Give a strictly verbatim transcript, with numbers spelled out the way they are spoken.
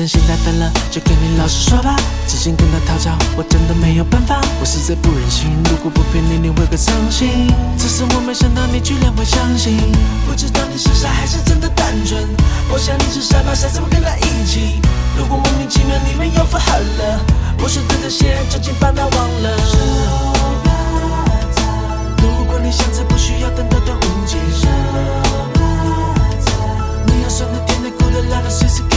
正现在分了，就跟你老实说吧。之前跟他讨教，我真的没有办法，我实在不忍心。如果不骗你，你会更伤心。只是我没想到你居然会相信，不知道你是傻还是真的单纯。我想你是傻吧，下次我跟他一起。如果莫名其妙你们又复合了，我说的这些究竟把他忘了。如果你想着不需要等到的误解，你要酸的甜的苦的辣的随时。